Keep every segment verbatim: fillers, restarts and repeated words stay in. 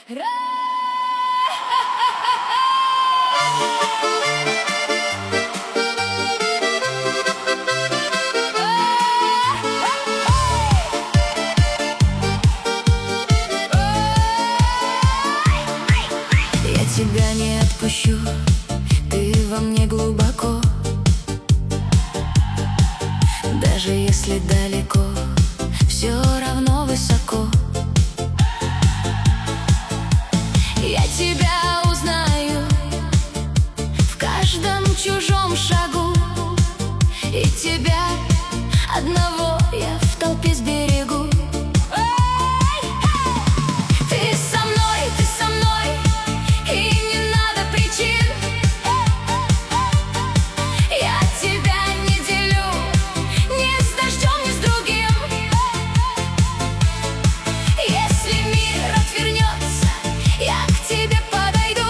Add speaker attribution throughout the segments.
Speaker 1: Я тебя не отпущу, ты во мне глубоко. Даже если далеко, все равно высоко. Я тебя узнаю в каждом чужом шагу, и тебя одного я в толпе сберегу. Ты со мной, ты со мной, и не надо причин. Я тебя не делю ни с дождем, ни с другим. Если мир отвернется, я к тебе подойду,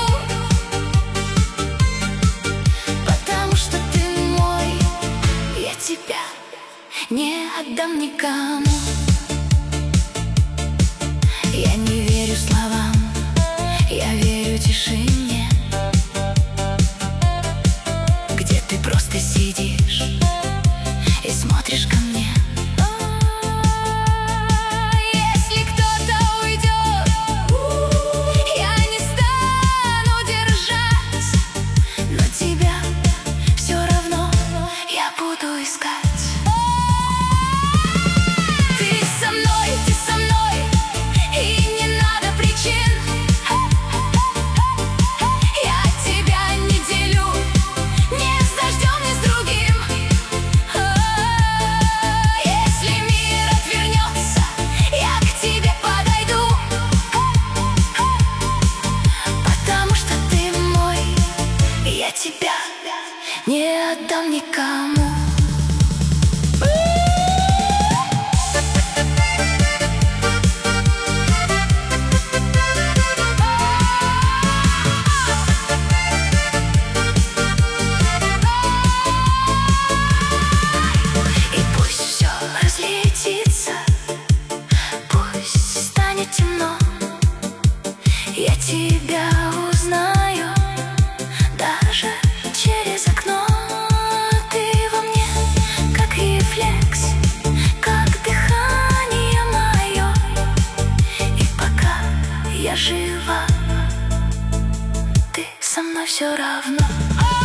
Speaker 1: потому что ты мой. Я тебя не отдам никому. Я не верю словам, я верю тишине, где ты просто сидишь и смотришь ко мне. Если кто-то уйдет, я не стану держать, но тебя все равно я буду искать. Ты со мной, ты со мной, и не надо причин. Я тебя не делю ни с дождем, ни с другим. Если мир отвернется, я к тебе подойду, потому что ты мой. Я тебя не отдам никому. И пусть все разлетится, пусть станет темно, я тебя узнаю даже через окно. Ты во мне как рефлекс, как дыхание мое, и пока я жива, ты со мной все равно.